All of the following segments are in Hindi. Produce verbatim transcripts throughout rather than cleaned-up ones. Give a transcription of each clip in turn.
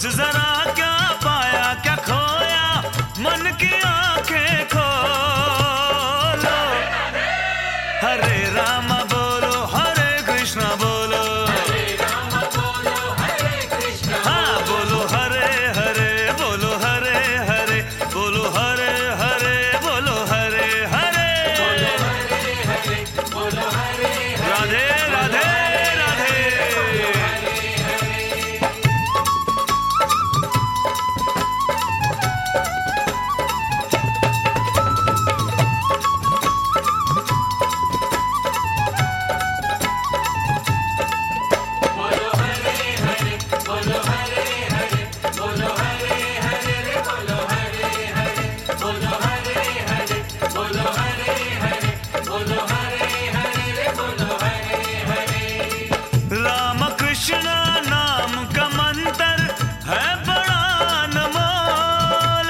सोच जरा क्या पाया क्या खोया, मन की आंखें खोलो। हरे राम बोलो, हरे कृष्णा बोलो, हाँ बोलो हरे हरे, बोलो हरे हरे, बोलो हरे हरे, बोलो हरे हरे, राधे राधे राधे। राम कृष्ण नाम का मंत्र है बड़ा अनमोल,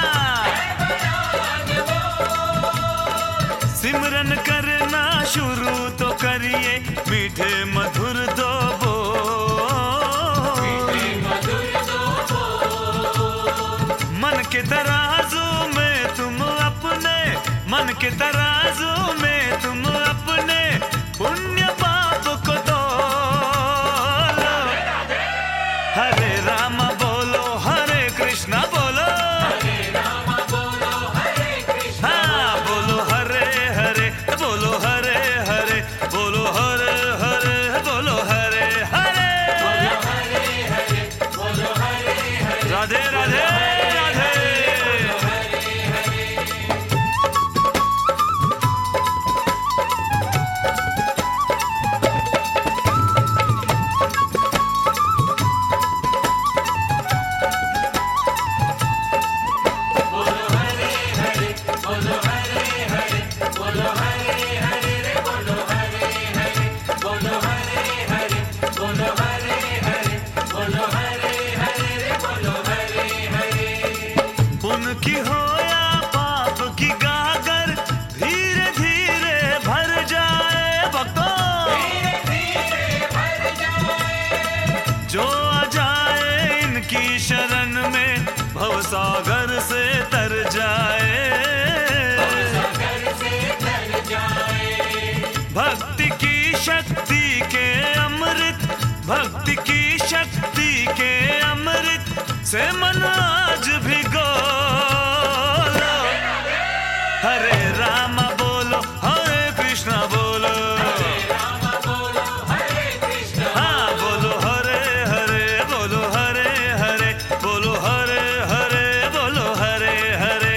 सिमरन करना शुरू तो करिए, मीठे मधुर दो बोल। मन के तराजू में तुम अपने, मन के तराजू में तुम अपने पुण्य पाप को तोलो। हरे राम बोलो, हरे कृष्णा बोलो, हाँ बोलो हरे हरे, बोलो हरे हरे, बोलो हरे हरे, बोलो हरे हरे, राधे राधे राधे। पुण्य की हो या पाप की गागर, धीरे धीरे भर जाए भक्तों। जो आ जाए इनकी शरण में, भवसागर से तर जाए। भक्ति की शक्ति के अमृत, भक्ति की शक्ति के अमृत से मन आज भी गोलो। हरे राम बोलो, हरे कृष्णा बोलो, हाँ बोलो हरे हरे, बोलो हरे हरे, बोलो हरे हरे, बोलो हरे हरे,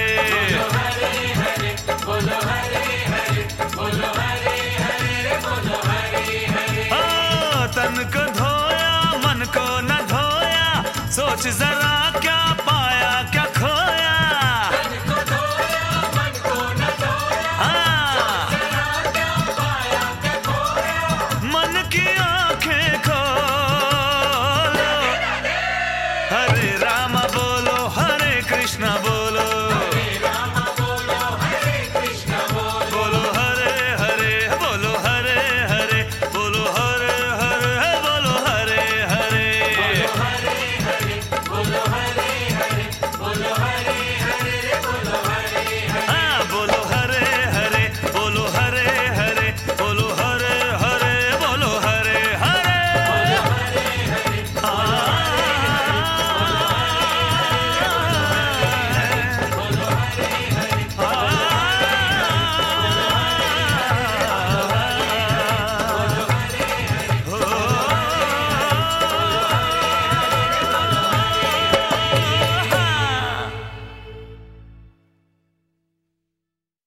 हाँ तन को धोया मन को न धोया, सोच जरा क्या पाया क्या खोया। हाँ मन की आंखें खोलो। हरे राम